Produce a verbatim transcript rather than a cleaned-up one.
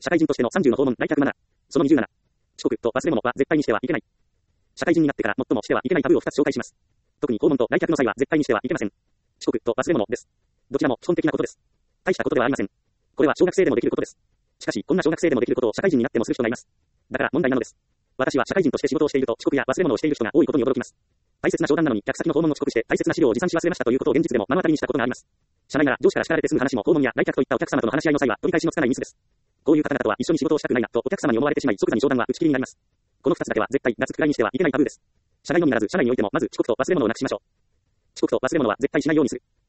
社会人としてのさんじゅうの訪問来客マナー。そのにじゅうなな。遅刻と忘れ物は絶対にしてはいけない。社会人になってから最もしてはいけないタブーをふたつ紹介します。特に訪問と来客の際は絶対にしてはいけません。遅刻と忘れ物です。どちらも基本的なことです。大したことではありません。これは小学生でもできることです。しかし、こんな小学生でもできることを社会人になってもする人がいます。だから問題なのです。私は社会人として仕事をしていると遅刻や忘れ物をしている人が多いことに驚きます。大切な商談なのに客先の訪問を遅刻して大切な資料を持参し忘れましたということを現実でも目の当たりにしたことがあります。社内なら上司から叱られて済む話も訪問や来客といったお客様との話し合いの際は取り返しのつかないミスです。こういう方々とは一緒に仕事をしたくないなとお客様に思われてしまい即座に商談は打ち切りになります。このふたつだけは絶対脱くくらいにしてはいけないタブーです。社内のみならず社内においてもまず遅刻と忘れ物をなくしましょう。遅刻と忘れ物は絶対しないようにする。